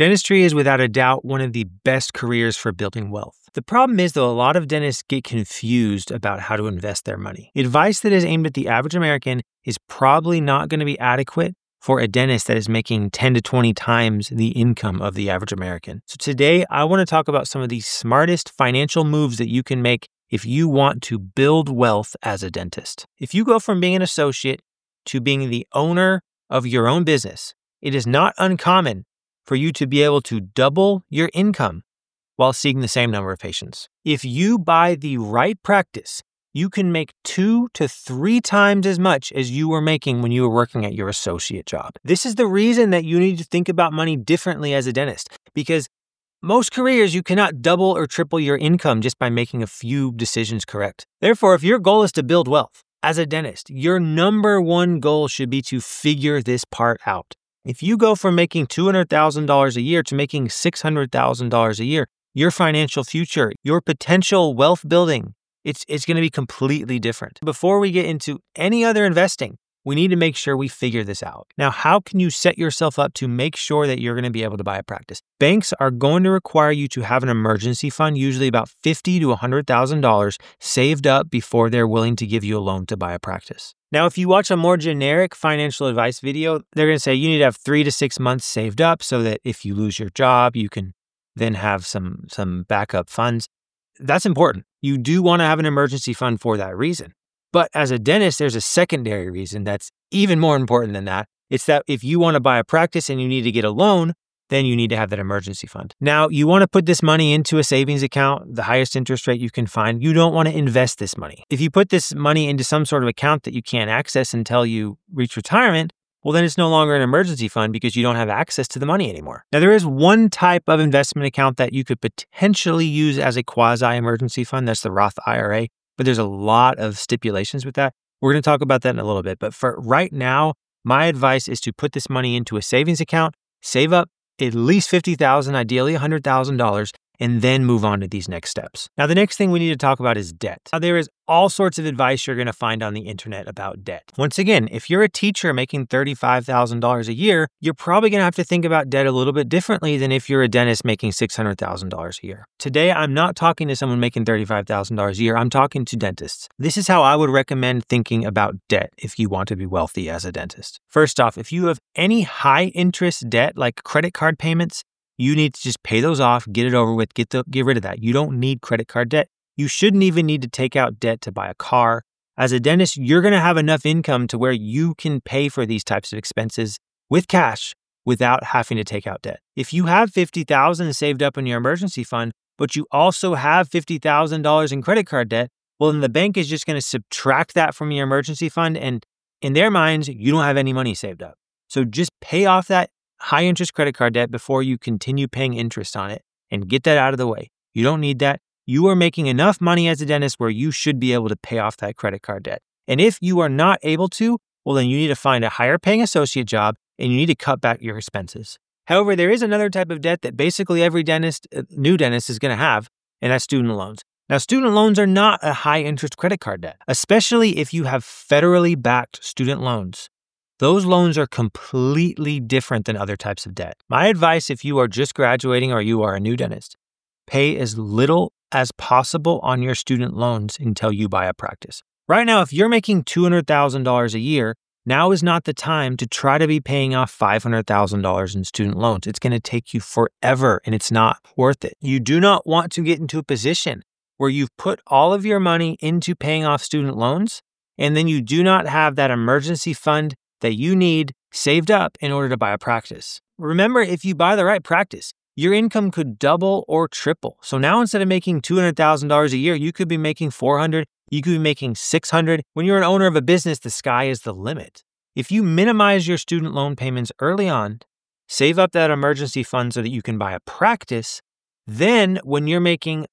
Dentistry is without a doubt one of the best careers for building wealth. The problem is, though, a lot of dentists get confused about how to invest their money. Advice that is aimed at the average American is probably not going to be adequate for a dentist that is making 10 to 20 times the income of the average American. So today, I want to talk about some of the smartest financial moves that you can make if you want to build wealth as a dentist. If you go from being an associate to being the owner of your own business, it is not uncommon for you to be able to double your income while seeing the same number of patients. If you buy the right practice, you can make 2 to 3 times as much as you were making when you were working at your associate job. This is the reason that you need to think about money differently as a dentist, because most careers, you cannot double or triple your income just by making a few decisions correct. Therefore, if your goal is to build wealth as a dentist, your number one goal should be to figure this part out. If you go from making $200,000 a year to making $600,000 a year, your financial future, your potential wealth building, it's going to be completely different. Before we get into any other investing, we need to make sure we figure this out. Now, how can you set yourself up to make sure that you're going to be able to buy a practice? Banks are going to require you to have an emergency fund, usually about $50,000 to $100,000 saved up before they're willing to give you a loan to buy a practice. Now, if you watch a more generic financial advice video, they're going to say you need to have 3 to 6 months saved up so that if you lose your job, you can then have some backup funds. That's important. You do want to have an emergency fund for that reason. But as a dentist, there's a secondary reason that's even more important than that. It's that if you want to buy a practice and you need to get a loan, then you need to have that emergency fund. Now, you want to put this money into a savings account, the highest interest rate you can find. You don't want to invest this money. If you put this money into some sort of account that you can't access until you reach retirement, well, then it's no longer an emergency fund because you don't have access to the money anymore. Now, there is one type of investment account that you could potentially use as a quasi-emergency fund. That's the Roth IRA. But there's a lot of stipulations with that. We're going to talk about that in a little bit. But for right now, my advice is to put this money into a savings account, save up at least $50,000, ideally $100,000, and then move on to these next steps. Now, the next thing we need to talk about is debt. Now, there is all sorts of advice you're going to find on the internet about debt. Once again, if you're a teacher making $35,000 a year, you're probably going to have to think about debt a little bit differently than if you're a dentist making $600,000 a year. Today, I'm not talking to someone making $35,000 a year. I'm talking to dentists. This is how I would recommend thinking about debt if you want to be wealthy as a dentist. First off, if you have any high interest debt like credit card payments, you need to just pay those off, get it over with, get rid of that. You don't need credit card debt. You shouldn't even need to take out debt to buy a car. As a dentist, you're going to have enough income to where you can pay for these types of expenses with cash without having to take out debt. If you have $50,000 saved up in your emergency fund, but you also have $50,000 in credit card debt, well, then the bank is just going to subtract that from your emergency fund. And in their minds, you don't have any money saved up. So just pay off that high interest credit card debt before you continue paying interest on it and get that out of the way. You don't need that. You are making enough money as a dentist where you should be able to pay off that credit card debt. And if you are not able to, well, then you need to find a higher paying associate job and you need to cut back your expenses. However, there is another type of debt that basically every dentist, new dentist is going to have, and that's student loans. Now, student loans are not a high interest credit card debt, especially if you have federally backed student loans. Those loans are completely different than other types of debt. My advice, if you are just graduating or you are a new dentist, pay as little as possible on your student loans until you buy a practice. Right now, if you're making $200,000 a year, now is not the time to try to be paying off $500,000 in student loans. It's going to take you forever and it's not worth it. You do not want to get into a position where you've put all of your money into paying off student loans and then you do not have that emergency fund that you need saved up in order to buy a practice. Remember, if you buy the right practice, your income could double or triple. So now instead of making $200,000 a year, you could be making $400,000, you could be making $600,000. When you're an owner of a business, the sky is the limit. If you minimize your student loan payments early on, save up that emergency fund so that you can buy a practice, then when you're making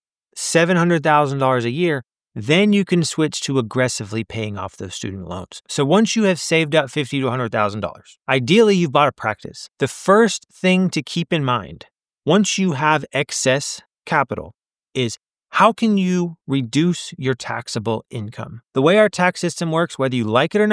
$700,000 a year, then you can switch to aggressively paying off those student loans. So once you have saved up $50,000 to $100,000, ideally you've bought a practice. The first thing to keep in mind, once you have excess capital, is how can you reduce your taxable income? The way our tax system works, whether you like it or not,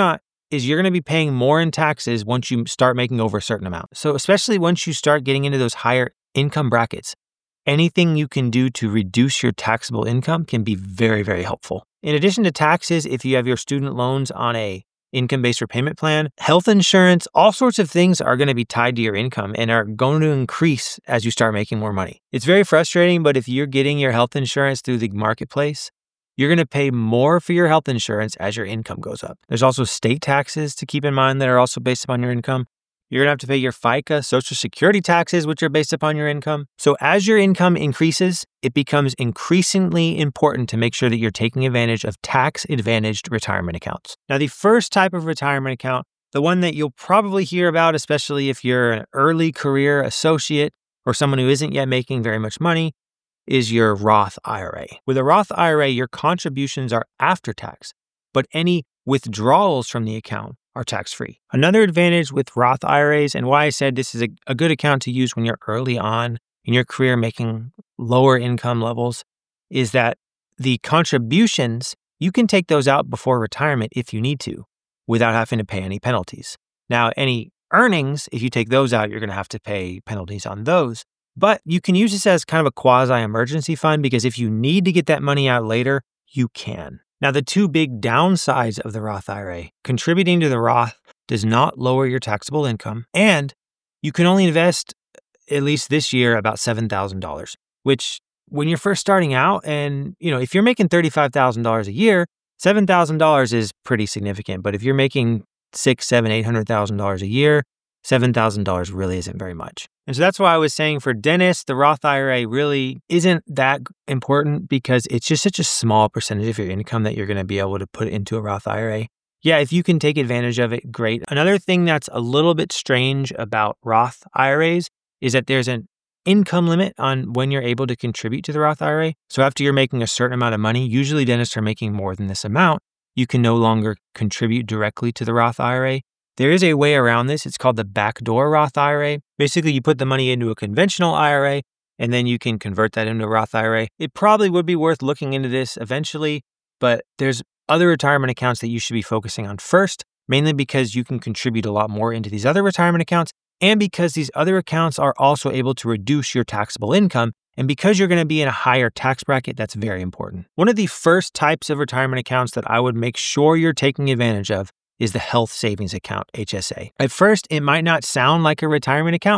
is you're going to be paying more in taxes once you start making over a certain amount. So especially once you start getting into those higher income brackets, anything you can do to reduce your taxable income can be very, very helpful. In addition to taxes, if you have your student loans on a income-based repayment plan, health insurance, all sorts of things are going to be tied to your income and are going to increase as you start making more money. It's very frustrating, but if you're getting your health insurance through the marketplace, you're going to pay more for your health insurance as your income goes up. There's also state taxes to keep in mind that are also based upon your income. You're going to have to pay your FICA, Social Security taxes, which are based upon your income. So as your income increases, it becomes increasingly important to make sure that you're taking advantage of tax-advantaged retirement accounts. Now, the first type of retirement account, the one that you'll probably hear about, especially if you're an early career associate or someone who isn't yet making very much money, is your Roth IRA. With a Roth IRA, your contributions are after tax, but any withdrawals from the account are tax-free. Another advantage with Roth IRAs, and why I said this is a good account to use when you're early on in your career making lower income levels, is that the contributions, you can take those out before retirement if you need to, without having to pay any penalties. Now, any earnings, if you take those out, you're going to have to pay penalties on those. But you can use this as kind of a quasi-emergency fund because if you need to get that money out later, you can. Now, the two big downsides of the Roth IRA, contributing to the Roth does not lower your taxable income, and you can only invest, at least this year, about $7,000, which when you're first starting out and, if you're making $35,000 a year, $7,000 is pretty significant. But if you're making $600,000, $700,000, $800,000 a year, $7,000 really isn't very much. And so that's why I was saying for dentists, the Roth IRA really isn't that important because it's just such a small percentage of your income that you're going to be able to put into a Roth IRA. Yeah, if you can take advantage of it, great. Another thing that's a little bit strange about Roth IRAs is that there's an income limit on when you're able to contribute to the Roth IRA. So after you're making a certain amount of money, usually dentists are making more than this amount, you can no longer contribute directly to the Roth IRA. There is a way around this. It's called the backdoor Roth IRA. Basically, you put the money into a conventional IRA, and then you can convert that into a Roth IRA. It probably would be worth looking into this eventually, but there's other retirement accounts that you should be focusing on first, mainly because you can contribute a lot more into these other retirement accounts, and because these other accounts are also able to reduce your taxable income, and because you're going to be in a higher tax bracket, that's very important. One of the first types of retirement accounts that I would make sure you're taking advantage of is the Health Savings Account, HSA. At first, it might not sound like a retirement account.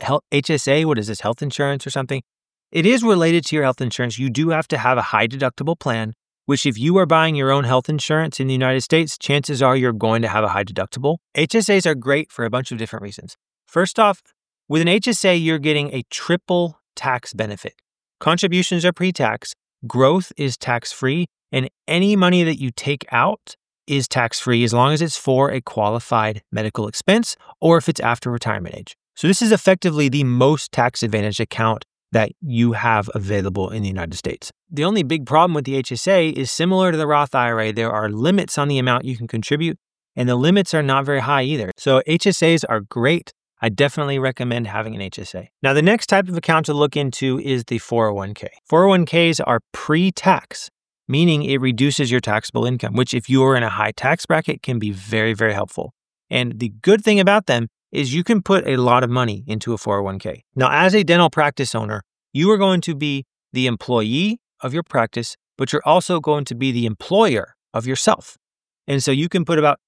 HSA, what is this, health insurance or something? It is related to your health insurance. You do have to have a high deductible plan, which if you are buying your own health insurance in the United States, chances are you're going to have a high deductible. HSAs are great for a bunch of different reasons. First off, with an HSA, you're getting a triple tax benefit. Contributions are pre-tax, growth is tax-free, and any money that you take out is tax-free as long as it's for a qualified medical expense or if it's after retirement age. So this is effectively the most tax-advantaged account that you have available in the United States. The only big problem with the HSA is similar to the Roth IRA. There are limits on the amount you can contribute, and the limits are not very high either. So HSAs are great. I definitely recommend having an HSA. Now, the next type of account to look into is the 401k. 401ks are pre-tax, meaning it reduces your taxable income, which if you are in a high tax bracket can be very, very helpful. And the good thing about them is you can put a lot of money into a 401k. Now, as a dental practice owner, you are going to be the employee of your practice, but you're also going to be the employer of yourself. And so you can put about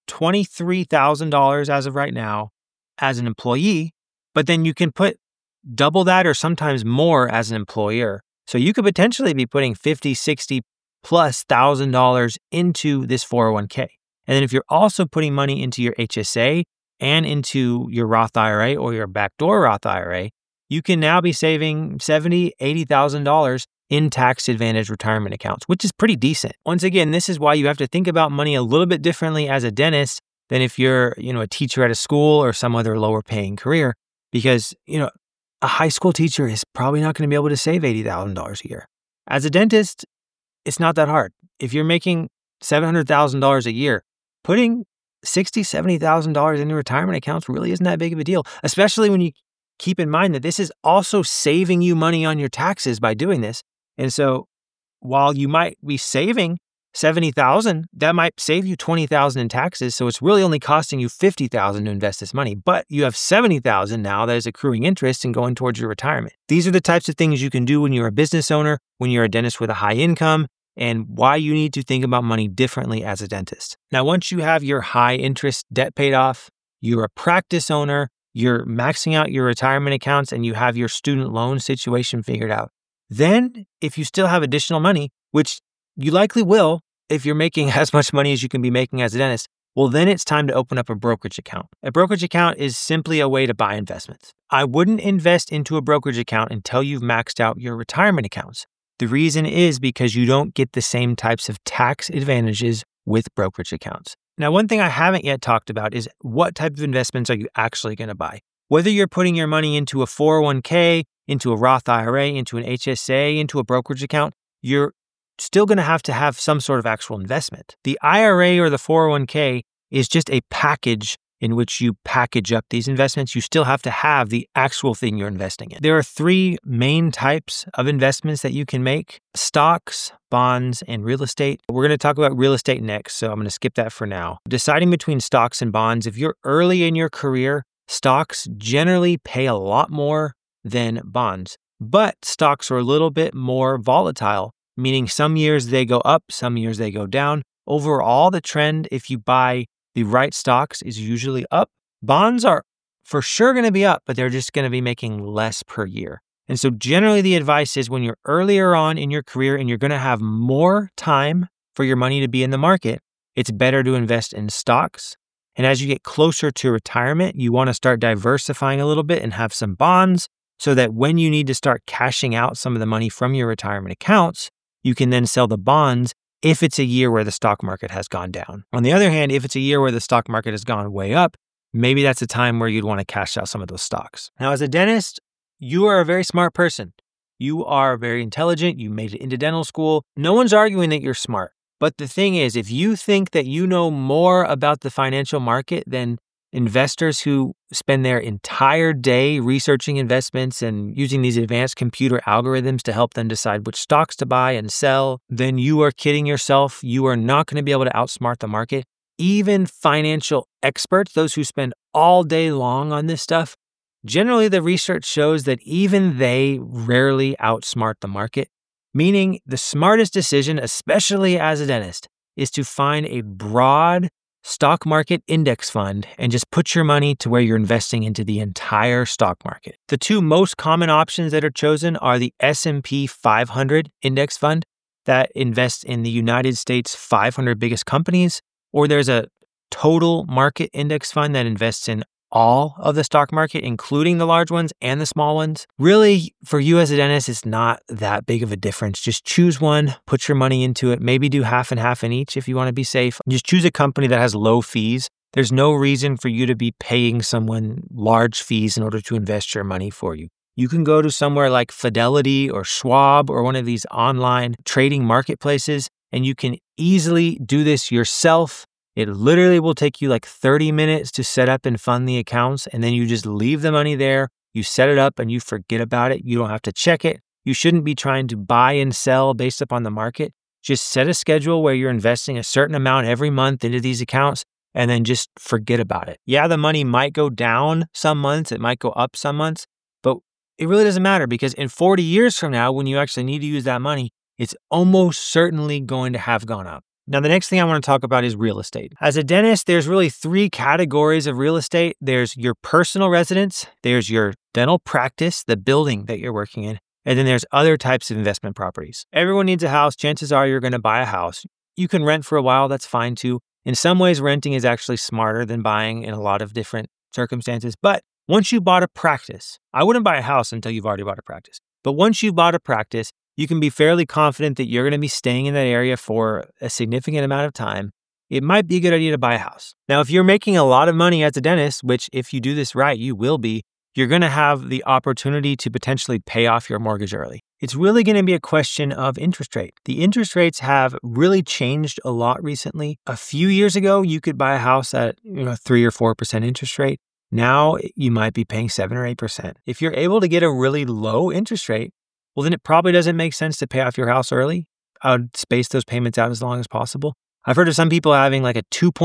$23,000 as of right now as an employee, but then you can put double that or sometimes more as an employer. So you could potentially be putting $50,000, $60,000 plus $1,000 into this 401k. And then if you're also putting money into your HSA and into your Roth IRA or your backdoor Roth IRA, you can now be saving $70,000, $80,000 in tax-advantaged retirement accounts, which is pretty decent. Once again, this is why you have to think about money a little bit differently as a dentist than if you're, a teacher at a school or some other lower paying career, because, a high school teacher is probably not going to be able to save $80,000 a year. As a dentist, it's not that hard. If you're making $700,000 a year, putting $60,000, $70,000 into retirement accounts really isn't that big of a deal, especially when you keep in mind that this is also saving you money on your taxes by doing this. And so while you might be saving $70,000, that might save you $20,000 in taxes. So it's really only costing you $50,000 to invest this money, but you have $70,000 now that is accruing interest and going towards your retirement. These are the types of things you can do when you're a business owner, when you're a dentist with a high income, and why you need to think about money differently as a dentist. Now, once you have your high interest debt paid off, you're a practice owner, you're maxing out your retirement accounts, and you have your student loan situation figured out. Then, if you still have additional money, which you likely will if you're making as much money as you can be making as a dentist, well, then it's time to open up a brokerage account. A brokerage account is simply a way to buy investments. I wouldn't invest into a brokerage account until you've maxed out your retirement accounts. The reason is because you don't get the same types of tax advantages with brokerage accounts. Now, one thing I haven't yet talked about is what type of investments are you actually going to buy? Whether you're putting your money into a 401k, into a Roth IRA, into an HSA, into a brokerage account, you're still going to have some sort of actual investment. The IRA or the 401k is just a package in which you package up these investments. You still have to have the actual thing you're investing in. There are three main types of investments that you can make: stocks, bonds, and real estate. We're going to talk about real estate next, so I'm going to skip that for now. Deciding between stocks and bonds, if you're early in your career, stocks generally pay a lot more than bonds, but stocks are a little bit more volatile, meaning some years they go up, some years they go down. Overall, the trend, if you buy the right stocks, is usually up. Bonds are for sure going to be up, but they're just going to be making less per year. And so generally the advice is when you're earlier on in your career and you're going to have more time for your money to be in the market, it's better to invest in stocks. And as you get closer to retirement, you want to start diversifying a little bit and have some bonds so that when you need to start cashing out some of the money from your retirement accounts, you can then sell the bonds if it's a year where the stock market has gone down. On the other hand, if it's a year where the stock market has gone way up, maybe that's a time where you'd want to cash out some of those stocks. Now, as a dentist, you are a very smart person. You are very intelligent. You made it into dental school. No one's arguing that you're smart. But the thing is, if you think that you know more about the financial market than investors who spend their entire day researching investments and using these advanced computer algorithms to help them decide which stocks to buy and sell, then you are kidding yourself. You are not going to be able to outsmart the market. Even financial experts, those who spend all day long on this stuff, generally the research shows that even they rarely outsmart the market, meaning the smartest decision, especially as a dentist, is to find a broad stock market index fund and just put your money to where you're investing into the entire stock market. The two most common options that are chosen are the S&P 500 index fund that invests in the United States 500 biggest companies, or there's a total market index fund that invests in all of the stock market, including the large ones and the small ones. Really, for you as a dentist, it's not that big of a difference. Just choose one, put your money into it, maybe do half and half in each if you want to be safe. Just choose a company that has low fees. There's no reason for you to be paying someone large fees in order to invest your money for you. You can go to somewhere like Fidelity or Schwab or one of these online trading marketplaces, and you can easily do this yourself. It literally will take you like 30 minutes to set up and fund the accounts, and then you just leave the money there. You set it up and you forget about it. You don't have to check it. You shouldn't be trying to buy and sell based upon the market. Just set a schedule where you're investing a certain amount every month into these accounts and then just forget about it. Yeah, the money might go down some months. It might go up some months, but it really doesn't matter because in 40 years from now, when you actually need to use that money, it's almost certainly going to have gone up. Now, the next thing I want to talk about is real estate. As a dentist, there's really three categories of real estate. There's your personal residence, there's your dental practice, the building that you're working in, and then there's other types of investment properties. Everyone needs a house. Chances are you're going to buy a house. You can rent for a while. That's fine too. In some ways, renting is actually smarter than buying in a lot of different circumstances. But once you bought a practice, I wouldn't buy a house until you've already bought a practice. But once you've bought a practice, you can be fairly confident that you're going to be staying in that area for a significant amount of time. It might be a good idea to buy a house. Now, if you're making a lot of money as a dentist, which if you do this right, you will be, you're going to have the opportunity to potentially pay off your mortgage early. It's really going to be a question of interest rate. The interest rates have really changed a lot recently. A few years ago, you could buy a house at 3 or 4% interest rate. Now you might be paying 7 or 8%. If you're able to get a really low interest rate, well, then it probably doesn't make sense to pay off your house early. I would space those payments out as long as possible. I've heard of some people having like a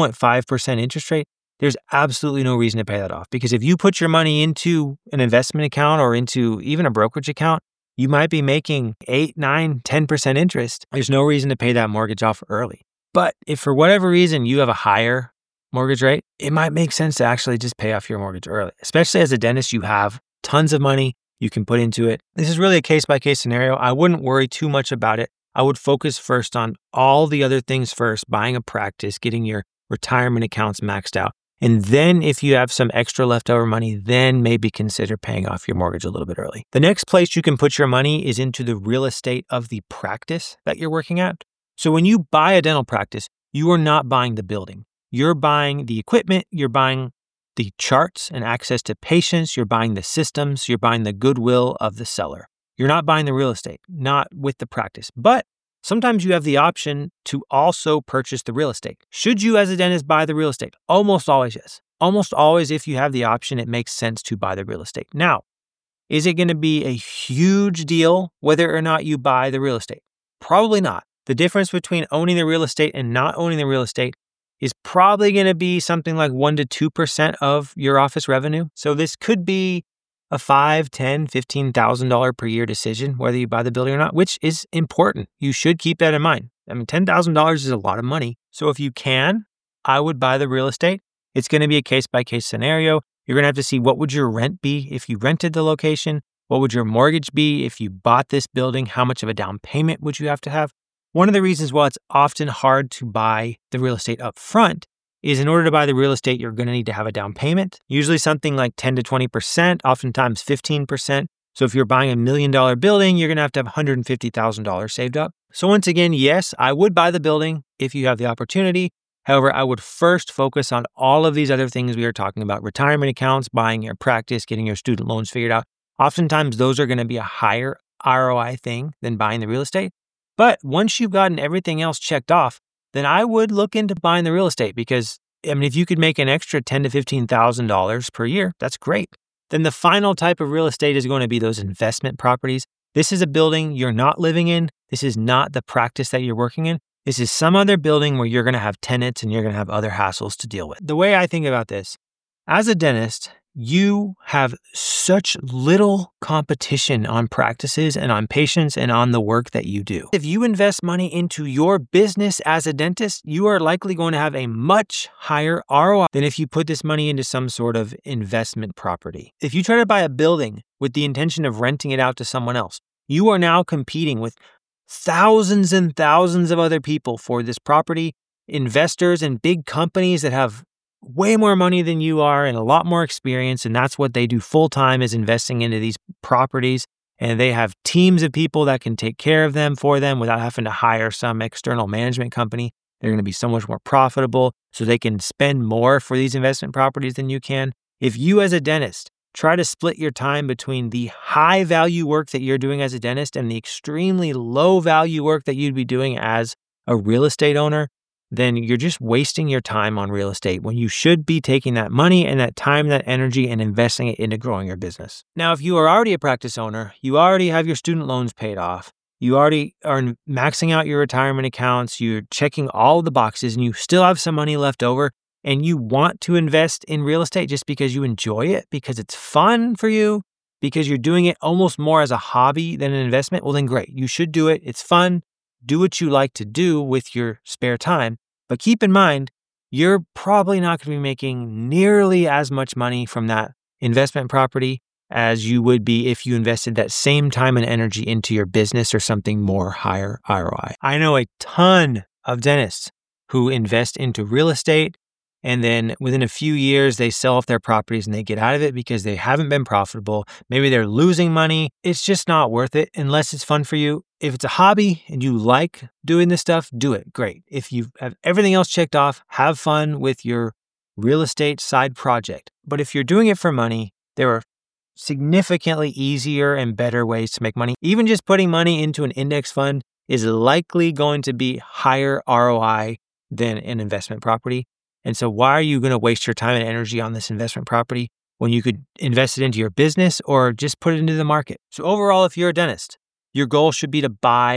2.5% interest rate. There's absolutely no reason to pay that off, because if you put your money into an investment account or into even a brokerage account, you might be making 8, 9, 10% interest. There's no reason to pay that mortgage off early. But if for whatever reason you have a higher mortgage rate, it might make sense to actually just pay off your mortgage early. Especially as a dentist, you have tons of money you can put into it. This is really a case-by-case scenario. I wouldn't worry too much about it. I would focus first on all the other things first, buying a practice, getting your retirement accounts maxed out. And then if you have some extra leftover money, then maybe consider paying off your mortgage a little bit early. The next place you can put your money is into the real estate of the practice that you're working at. So when you buy a dental practice, you are not buying the building. You're buying the equipment, you're buying the charts and access to patients, you're buying the systems, you're buying the goodwill of the seller. You're not buying the real estate, not with the practice. But sometimes you have the option to also purchase the real estate. Should you as a dentist buy the real estate? Almost always, yes. Almost always, if you have the option, it makes sense to buy the real estate. Now, is it going to be a huge deal whether or not you buy the real estate? Probably not. The difference between owning the real estate and not owning the real estate is probably going to be something like 1 to 2% of your office revenue. So this could be a $5,000, $10,000, $15,000 per year decision, whether you buy the building or not, which is important. You should keep that in mind. I mean, $10,000 is a lot of money. So if you can, I would buy the real estate. It's going to be a case-by-case scenario. You're going to have to see what would your rent be if you rented the location? What would your mortgage be if you bought this building? How much of a down payment would you have to have? One of the reasons why it's often hard to buy the real estate up front is in order to buy the real estate, you're going to need to have a down payment, usually something like 10 to 20%, oftentimes 15%. So if you're buying $1 million building, you're going to have $150,000 saved up. So once again, yes, I would buy the building if you have the opportunity. However, I would first focus on all of these other things we are talking about: retirement accounts, buying your practice, getting your student loans figured out. Oftentimes, those are going to be a higher ROI thing than buying the real estate. But once you've gotten everything else checked off, then I would look into buying the real estate, because, I mean, if you could make an extra $10,000 to $15,000 per year, that's great. Then the final type of real estate is going to be those investment properties. This is a building you're not living in. This is not the practice that you're working in. This is some other building where you're going to have tenants and you're going to have other hassles to deal with. The way I think about this, as a dentist, you have such little competition on practices and on patients and on the work that you do. If you invest money into your business as a dentist, you are likely going to have a much higher ROI than if you put this money into some sort of investment property. If you try to buy a building with the intention of renting it out to someone else, you are now competing with thousands and thousands of other people for this property, investors and big companies that have way more money than you are and a lot more experience. And that's what they do full time, is investing into these properties. And they have teams of people that can take care of them for them without having to hire some external management company. They're going to be so much more profitable, so they can spend more for these investment properties than you can. If you as a dentist try to split your time between the high value work that you're doing as a dentist and the extremely low value work that you'd be doing as a real estate owner, then you're just wasting your time on real estate when you should be taking that money and that time, that energy, and investing it into growing your business. Now, if you are already a practice owner, you already have your student loans paid off, you already are maxing out your retirement accounts, you're checking all of the boxes, and you still have some money left over, and you want to invest in real estate just because you enjoy it, because it's fun for you, because you're doing it almost more as a hobby than an investment, well then great, you should do it. It's fun. Do what you like to do with your spare time. But keep in mind, you're probably not going to be making nearly as much money from that investment property as you would be if you invested that same time and energy into your business or something more higher ROI. I know a ton of dentists who invest into real estate, and then within a few years, they sell off their properties and they get out of it because they haven't been profitable. Maybe they're losing money. It's just not worth it unless it's fun for you. If it's a hobby and you like doing this stuff, do it. Great. If you have everything else checked off, have fun with your real estate side project. But if you're doing it for money, there are significantly easier and better ways to make money. Even just putting money into an index fund is likely going to be higher ROI than an investment property. And so why are you going to waste your time and energy on this investment property when you could invest it into your business or just put it into the market? So overall, if you're a dentist, your goal should be to buy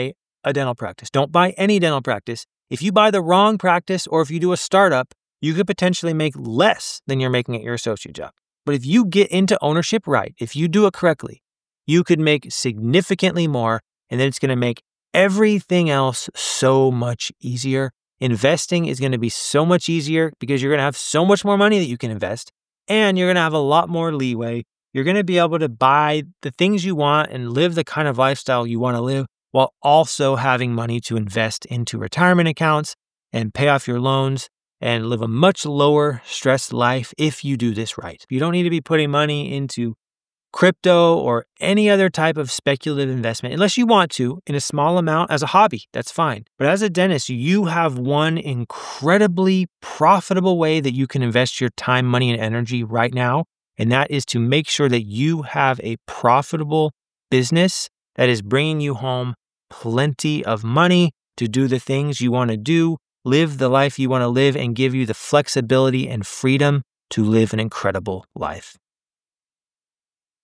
a dental practice. Don't buy any dental practice. If you buy the wrong practice or if you do a startup, you could potentially make less than you're making at your associate job. But if you get into ownership right, if you do it correctly, you could make significantly more, and then it's going to make everything else so much easier. Investing is going to be so much easier because you're going to have so much more money that you can invest, and you're going to have a lot more leeway. You're going to be able to buy the things you want and live the kind of lifestyle you want to live while also having money to invest into retirement accounts and pay off your loans and live a much lower stress life if you do this right. You don't need to be putting money into crypto or any other type of speculative investment unless you want to in a small amount as a hobby. That's fine. But as a dentist, you have one incredibly profitable way that you can invest your time, money, and energy right now. And that is to make sure that you have a profitable business that is bringing you home plenty of money to do the things you want to do, live the life you want to live, and give you the flexibility and freedom to live an incredible life.